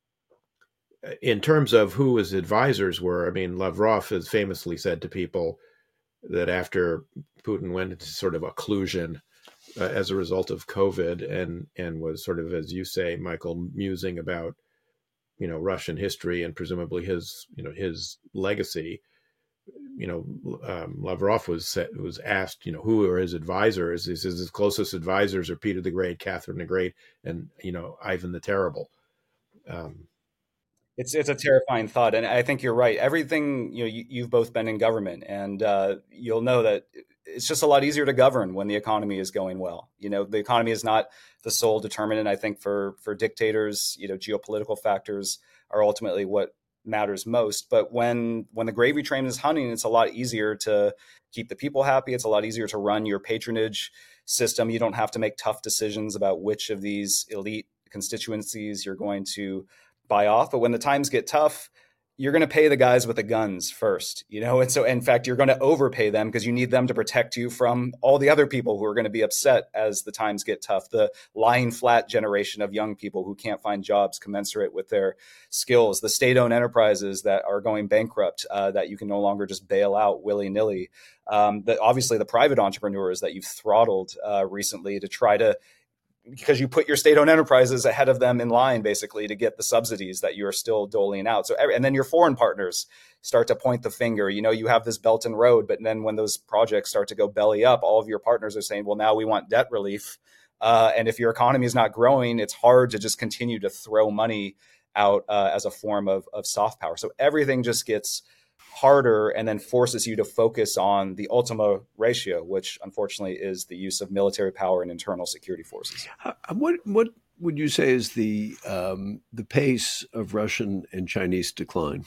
in terms of who his advisors were, I mean, Lavrov has famously said to people that after Putin went into sort of occlusion uh, as a result of COVID, and and was sort of, as you say, Michael, musing about, you know, Russian history and presumably his, you know, his legacy. You know, um, Lavrov was set, was asked, you know, who are his advisors? He says his closest advisors are Peter the Great, Catherine the Great, and, you know, Ivan the Terrible. Um, It's it's a terrifying thought, and I think you're right. Everything, you know, you, you've both been in government, and uh, you'll know that it's just a lot easier to govern when the economy is going well. You know, the economy is not the sole determinant. I think for for dictators, you know, geopolitical factors are ultimately what matters most. But when when the gravy train is hunting, it's a lot easier to keep the people happy. It's a lot easier to run your patronage system. You don't have to make tough decisions about which of these elite constituencies you're going to buy off. But when the times get tough, you're going to pay the guys with the guns first, you know? And so, in fact, you're going to overpay them because you need them to protect you from all the other people who are going to be upset as the times get tough. The lying flat generation of young people who can't find jobs commensurate with their skills, the state-owned enterprises that are going bankrupt, uh, that you can no longer just bail out willy-nilly. Um, the, obviously, the private entrepreneurs that you've throttled uh, recently to try to because you put your state-owned enterprises ahead of them in line, basically, to get the subsidies that you're still doling out. So, and then your foreign partners start to point the finger. You know, you have this Belt and Road, but then when those projects start to go belly up, all of your partners are saying, well, now we want debt relief. Uh, and if your economy is not growing, it's hard to just continue to throw money out uh, as a form of, of soft power. So everything just gets harder and then forces you to focus on the ultima ratio, which unfortunately is the use of military power and internal security forces. What what would you say is the um, the pace of Russian and Chinese decline?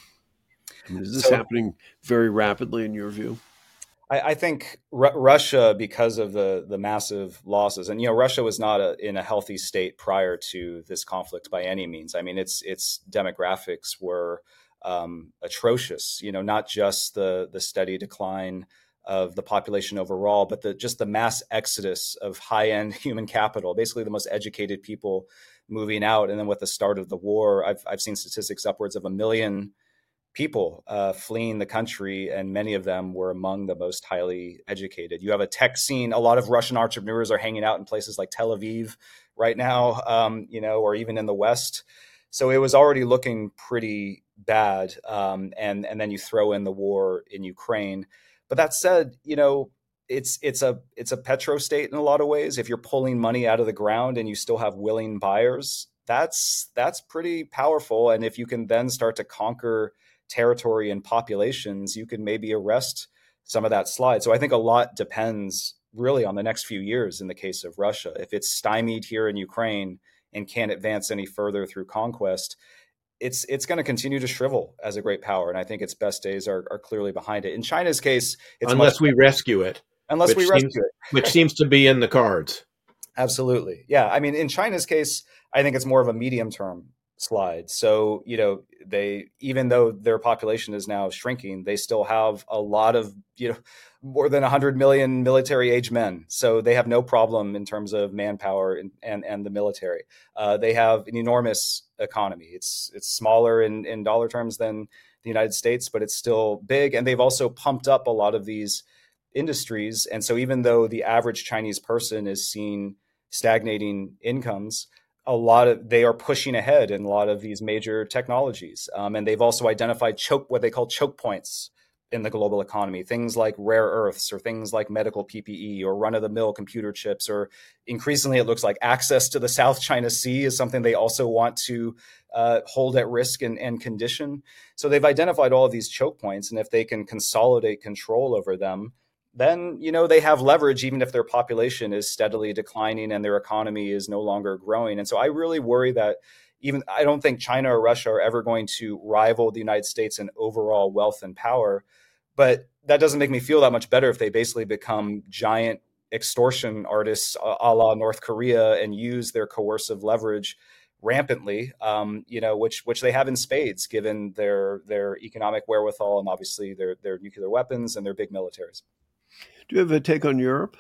I mean, is this so, happening very rapidly in your view? I, I think R- Russia, because of the the massive losses, and you know, Russia was not a, in a healthy state prior to this conflict by any means. I mean, its its demographics were Um, atrocious, you know, not just the the steady decline of the population overall, but the just the mass exodus of high-end human capital, basically the most educated people moving out. And then with the start of the war, I've I've seen statistics upwards of a million people uh, fleeing the country, and many of them were among the most highly educated. You have a tech scene. A lot of Russian entrepreneurs are hanging out in places like Tel Aviv right now, um, you know, or even in the West. So it was already looking pretty bad. Um, and, and then you throw in the war in Ukraine. But that said, you know, it's it's a it's a petrostate in a lot of ways. If you're pulling money out of the ground and you still have willing buyers, that's that's pretty powerful. And if you can then start to conquer territory and populations, you can maybe arrest some of that slide. So I think a lot depends really on the next few years in the case of Russia. If it's stymied here in Ukraine and can't advance any further through conquest, it's it's going to continue to shrivel as a great power. And I think its best days are, are clearly behind it. In China's case, it's unless we rescue it. Unless we rescue seems, it. Which seems to be in the cards. Absolutely. Yeah. I mean, in China's case, I think it's more of a medium-term slide. So, you know, they, even though their population is now shrinking, they still have a lot of, you know, more than one hundred million military-age men. So they have no problem in terms of manpower and, and, and the military. Uh, they have an enormous economy. It's it's smaller in, in dollar terms than the United States, but it's still big. And they've also pumped up a lot of these industries. And so even though the average Chinese person is seeing stagnating incomes, a lot of they are pushing ahead in a lot of these major technologies. Um, and they've also identified choke, what they call choke points in the global economy, things like rare earths or things like medical P P E or run-of-the-mill computer chips, or increasingly it looks like access to the South China Sea is something they also want to uh, hold at risk and, and condition. So they've identified all of these choke points, and if they can consolidate control over them, then, you know, they have leverage even if their population is steadily declining and their economy is no longer growing. And so I really worry that even I don't think China or Russia are ever going to rival the United States in overall wealth and power. But that doesn't make me feel that much better if they basically become giant extortion artists a la North Korea and use their coercive leverage rampantly, um, you know, which which they have in spades, given their their economic wherewithal and obviously their their nuclear weapons and their big militaries. Do you have a take on Europe?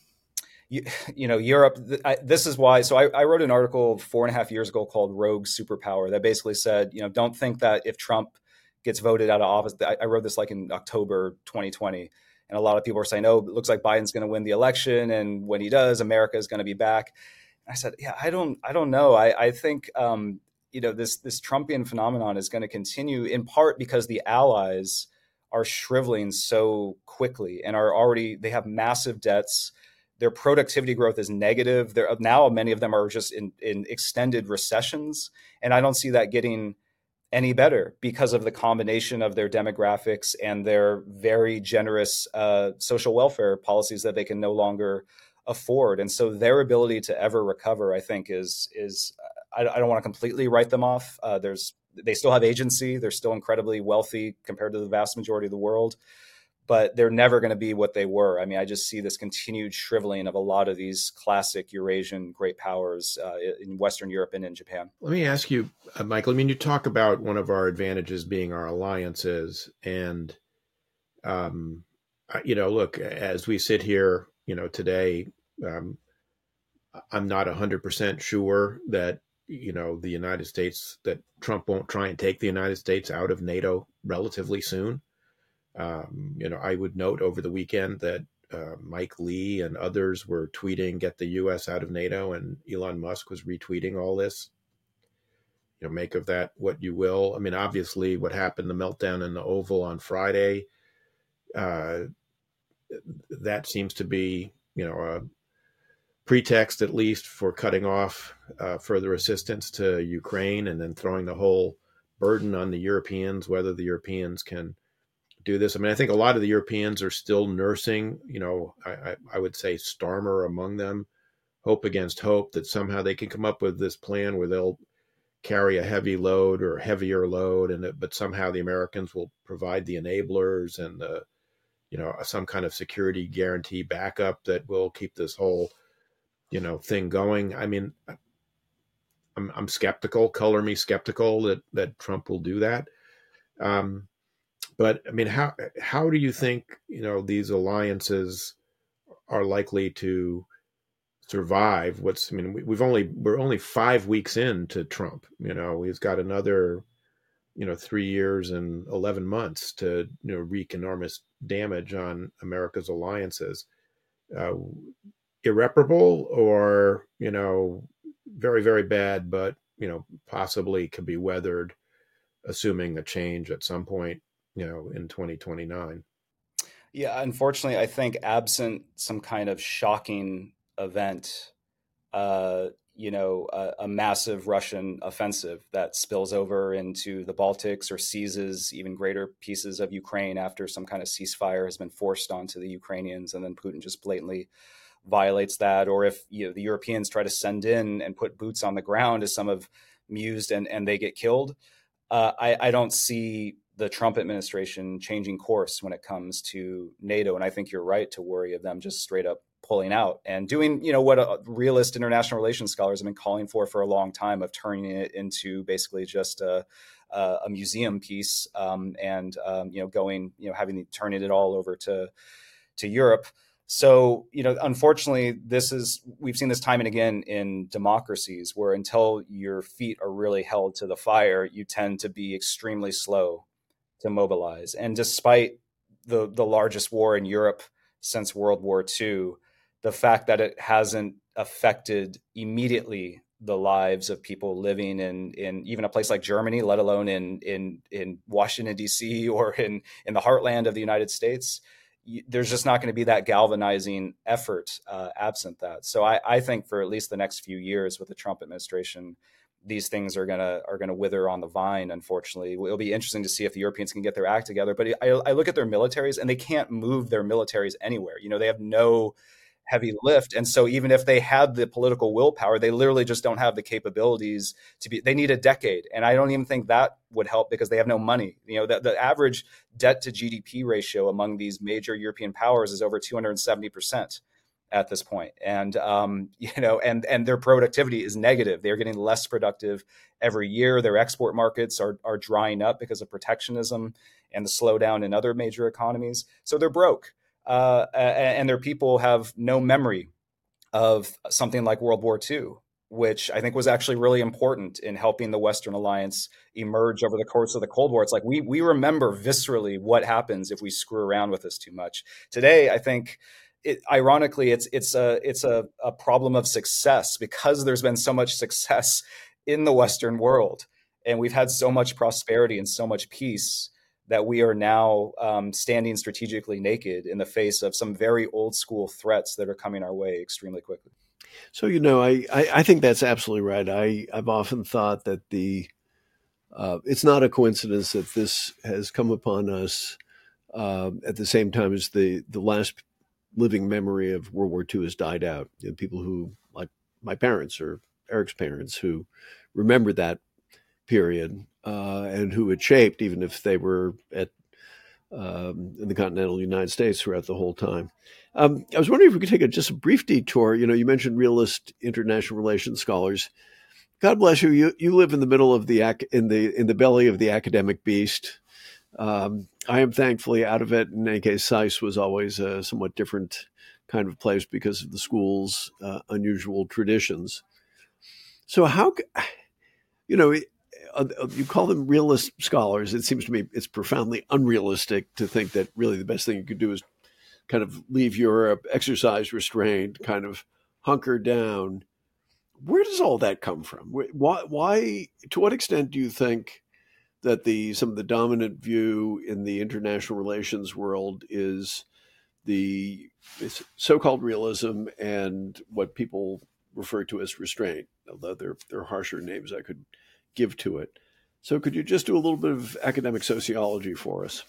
You, you know, Europe, I, this is why. So I, I wrote an article four and a half years ago called Rogue Superpower that basically said, you know, don't think that if Trump gets voted out of office. I, I wrote this like in October twenty twenty. And a lot of people are saying, oh, it looks like Biden's going to win the election. And when he does, America is going to be back. And I said, yeah, I don't I don't know. I, I think, um, you know, this this Trumpian phenomenon is going to continue in part because the allies are shriveling so quickly and are already, they have massive debts. Their productivity growth is negative. They're, now many of them are just in, in extended recessions. And I don't see that getting any better because of the combination of their demographics and their very generous uh, social welfare policies that they can no longer afford. And so their ability to ever recover, I think, is, is I, I don't want to completely write them off. Uh, there's They still have agency. They're still incredibly wealthy compared to the vast majority of the world, but they're never going to be what they were. I mean, I just see this continued shriveling of a lot of these classic Eurasian great powers uh, in Western Europe and in Japan. Let me ask you, uh, Michael, I mean, you talk about one of our advantages being our alliances. And, um, you know, look, as we sit here, you know, today, um, I'm not one hundred percent sure that, you know, the United States, that Trump won't try and take the United States out of NATO relatively soon. Um, you know, I would note over the weekend that uh, Mike Lee and others were tweeting, "Get the U S out of NATO," and Elon Musk was retweeting all this. You know, make of that what you will. I mean, obviously, what happened, the meltdown in the Oval on Friday, uh, that seems to be, you know, a pretext at least for cutting off uh, further assistance to Ukraine, and then throwing the whole burden on the Europeans, whether the Europeans can do this. I mean, I think a lot of the Europeans are still nursing, you know, I, I, I would say Starmer among them, hope against hope that somehow they can come up with this plan where they'll carry a heavy load or heavier load, and it, but somehow the Americans will provide the enablers and the, you know, some kind of security guarantee backup that will keep this whole, you know, thing going. I mean, I'm I'm skeptical, color me skeptical that that Trump will do that. Um, but I mean, how how do you think, you know, these alliances are likely to survive? What's I mean, we, we've only we're only five weeks into Trump. You know, he's got another, you know, three years and eleven months to, you know, wreak enormous damage on America's alliances. Uh, irreparable, or, you know, very, very bad, but, you know, possibly could be weathered, assuming a change at some point, you know, in twenty twenty-nine. Yeah, unfortunately, I think absent some kind of shocking event, uh, you know, a, a massive Russian offensive that spills over into the Baltics or seizes even greater pieces of Ukraine after some kind of ceasefire has been forced onto the Ukrainians, and then Putin just blatantly violates that, or if, you know, the Europeans try to send in and put boots on the ground, as some have mused, and, and they get killed, uh, I, I don't see the Trump administration changing course when it comes to NATO. And I think you're right to worry of them just straight up pulling out and doing, you know, what a realist international relations scholars have been calling for for a long time, of turning it into basically just a, a museum piece, um, and, um, you know, going, you know, having turning it all over to, to Europe. So, you know, unfortunately, this is, we've seen this time and again in democracies, where until your feet are really held to the fire, you tend to be extremely slow to mobilize. And despite the, the largest war in Europe since World War Two, the fact that it hasn't affected immediately the lives of people living in, in even a place like Germany, let alone in, in, in Washington, D C, or in, in the heartland of the United States, there's just not going to be that galvanizing effort uh, absent that. So I, I think for at least the next few years with the Trump administration, these things are gonna are gonna wither on the vine. Unfortunately, it'll be interesting to see if the Europeans can get their act together. But I, I look at their militaries, and they can't move their militaries anywhere. You know, they have no heavy lift, and so even if they had the political willpower, they literally just don't have the capabilities to be. They need a decade, and I don't even think that would help, because they have no money. You know, the, the average debt to G D P ratio among these major European powers is over two hundred seventy percent at this point. And, um, you know, and, and their productivity is negative. They're getting less productive every year. Their export markets are, are drying up because of protectionism and the slowdown in other major economies. So they're broke. Uh, and their people have no memory of something like World War Two, which I think was actually really important in helping the Western alliance emerge over the course of the Cold War. It's like we we remember viscerally what happens if we screw around with this too much. Today, I think, it, ironically, it's it's a it's a, a problem of success, because there's been so much success in the Western world, and we've had so much prosperity and so much peace, that we are now um, standing strategically naked in the face of some very old school threats that are coming our way extremely quickly. So, you know, I, I, I think that's absolutely right. I, I've often thought that the uh, it's not a coincidence that this has come upon us uh, at the same time as the, the last living memory of World War Two has died out. You know, people who, like my parents or Eric's parents, who remember that period uh, and who it shaped, even if they were at um, in the continental United States throughout the whole time. Um, I was wondering if we could take a, just a brief detour. You know, you mentioned realist international relations scholars. God bless you. You you live in the middle of the ac- in the in the belly of the academic beast. Um, I am thankfully out of it. In any case, SAIS was always a somewhat different kind of place because of the school's uh, unusual traditions. So how, you know, uh, you call them realist scholars. It seems to me it's profoundly unrealistic to think that really the best thing you could do is kind of leave Europe, exercise restraint, kind of hunker down. Where does all that come from? Why, why, to what extent do you think that the some of the dominant view in the international relations world is the so-called realism and what people refer to as restraint, although there, there are harsher names I could give to it. So could you just do a little bit of academic sociology for us?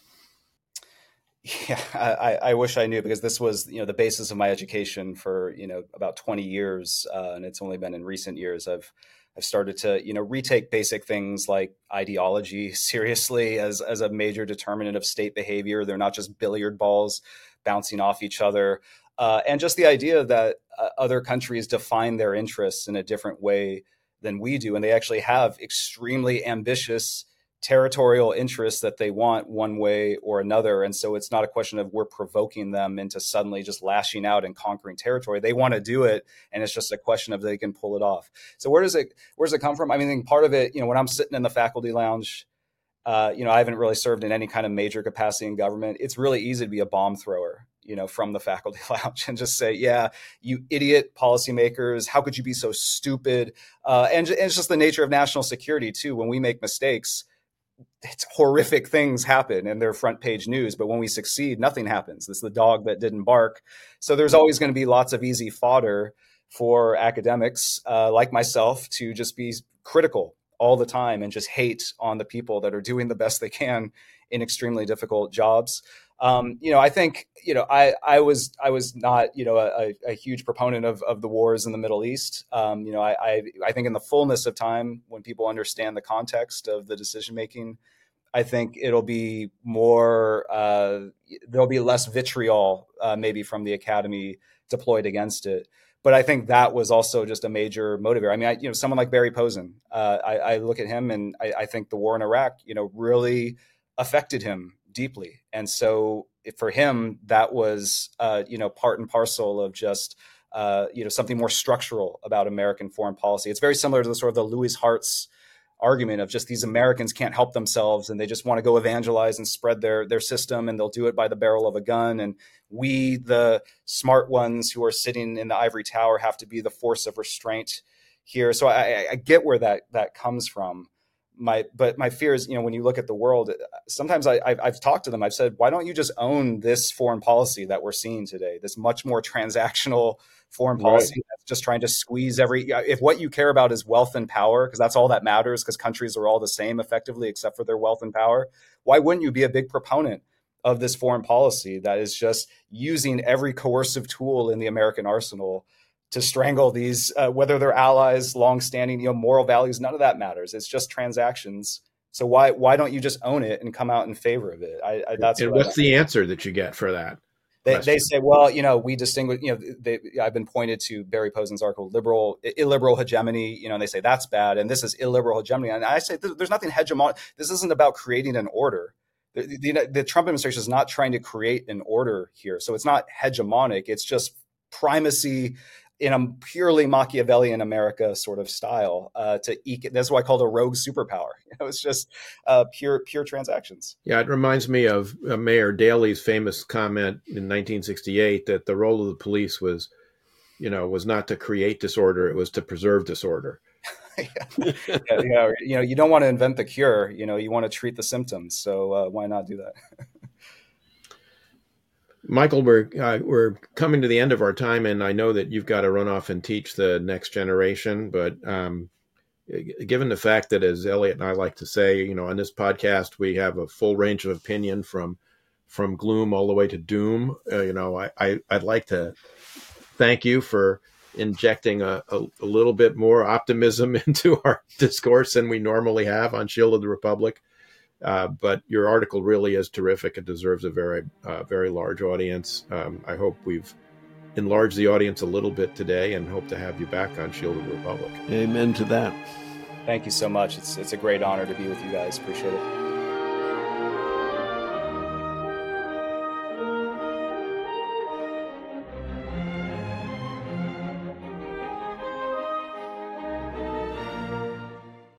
Yeah, I, I wish I knew, because this was, you know, the basis of my education for, you know, about twenty years. Uh, and it's only been in recent years I've I've started to, you know, retake basic things like ideology seriously as, as a major determinant of state behavior. They're not just billiard balls bouncing off each other. Uh, and just the idea that uh, other countries define their interests in a different way than we do. And they actually have extremely ambitious territorial interests that they want one way or another. And so it's not a question of we're provoking them into suddenly just lashing out and conquering territory. They want to do it. And it's just a question of they can pull it off. So where does it, where does it come from? I mean, part of it, you know, when I'm sitting in the faculty lounge, uh, you know, I haven't really served in any kind of major capacity in government. It's really easy to be a bomb thrower, you know, from the faculty lounge and just say, yeah, you idiot policymakers, how could you be so stupid? Uh, and, and it's just the nature of national security too. When we make mistakes, it's horrific things happen and they're front page news. But when we succeed, nothing happens. It's the dog that didn't bark. So there's always going to be lots of easy fodder for academics uh, like myself to just be critical all the time and just hate on the people that are doing the best they can in extremely difficult jobs. Um, you know, I think, you know, I, I was, I was not, you know, a, a huge proponent of, of the wars in the Middle East. Um, you know, I, I, I think in the fullness of time, when people understand the context of the decision-making, I think it'll be more, uh, there'll be less vitriol, uh, maybe from the academy deployed against it. But I think that was also just a major motivator. I mean, I, you know, someone like Barry Posen, uh, I, I look at him and I, I think the war in Iraq, you know, really affected him deeply. And so for him, that was, uh, you know, part and parcel of just, uh, you know, something more structural about American foreign policy. It's very similar to the sort of the Louis Hartz argument of just these Americans can't help themselves and they just want to go evangelize and spread their, their system, and they'll do it by the barrel of a gun. And we, the smart ones who are sitting in the ivory tower, have to be the force of restraint here. So I, I get where that, that comes from. My, but my fear is, you know, when you look at the world, sometimes I, I've, I've talked to them. I've said, why don't you just own this foreign policy that we're seeing today? This much more transactional foreign policy right. that's just trying to squeeze every. If what you care about is wealth and power, because that's all that matters, because countries are all the same effectively, except for their wealth and power. Why wouldn't you be a big proponent of this foreign policy that is just using every coercive tool in the American arsenal to strangle these, uh, whether they're allies, longstanding, you know, moral values, none of that matters. It's just transactions. So why why don't you just own it and come out in favor of it? I, I, that's and what what's the answer that you get for that? They, they say, well, you know, we distinguish, you know, they, I've been pointed to Barry Posen's article, liberal, illiberal hegemony, you know, and they say that's bad. And this is illiberal hegemony. And I say, there's nothing hegemonic. This isn't about creating an order. The, the, the Trump administration is not trying to create an order here. So it's not hegemonic. It's just primacy in a purely Machiavellian America sort of style uh, to eke. That's why I called it a rogue superpower. You know, it's just uh, pure, pure transactions. Yeah, it reminds me of uh, Mayor Daley's famous comment in nineteen sixty-eight that the role of the police was, you know, was not to create disorder; it was to preserve disorder. yeah. yeah, yeah, you know, you don't want to invent the cure. You know, you want to treat the symptoms. So uh, why not do that? Michael, we're uh, we're coming to the end of our time, and I know that you've got to run off and teach the next generation. But um, given the fact that, as Elliot and I like to say, you know, on this podcast we have a full range of opinion from from gloom all the way to doom. Uh, you know, I, I I'd like to thank you for injecting a, a, a little bit more optimism into our discourse than we normally have on Shield of the Republic. Uh, but your article really is terrific. It deserves a very, uh, very large audience. Um, I hope we've enlarged the audience a little bit today and hope to have you back on Shield of the Republic. Amen to that. Thank you so much. It's, it's a great honor to be with you guys. Appreciate it.